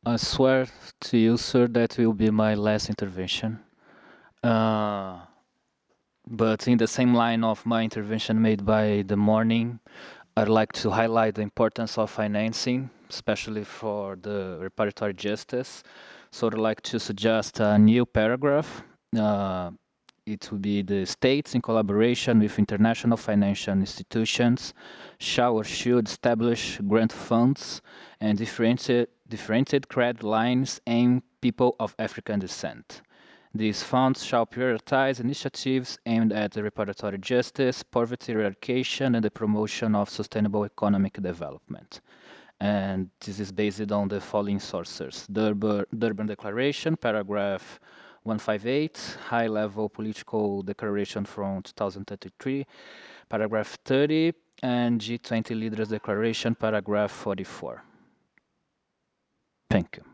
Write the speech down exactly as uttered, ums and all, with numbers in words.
I swear to you, sir, that will be my last intervention. Uh, but in the same line of my intervention made by the morning, I'd like to highlight the importance of financing, especially for the reparatory justice. So I'd like to suggest a new paragraph. Uh, it will be the states, in collaboration with international financial institutions, shall or should establish grant funds and differentiated, differentiated credit lines aimed people of African descent. These funds shall prioritize initiatives aimed at the reparatory justice, poverty eradication, and the promotion of sustainable economic development. And this is based on the following sources: Durban, Durban Declaration, paragraph one fifty-eight, High Level Political Declaration from two thousand thirty-three, paragraph thirty, and G twenty Leaders Declaration, paragraph forty-four. Thank you.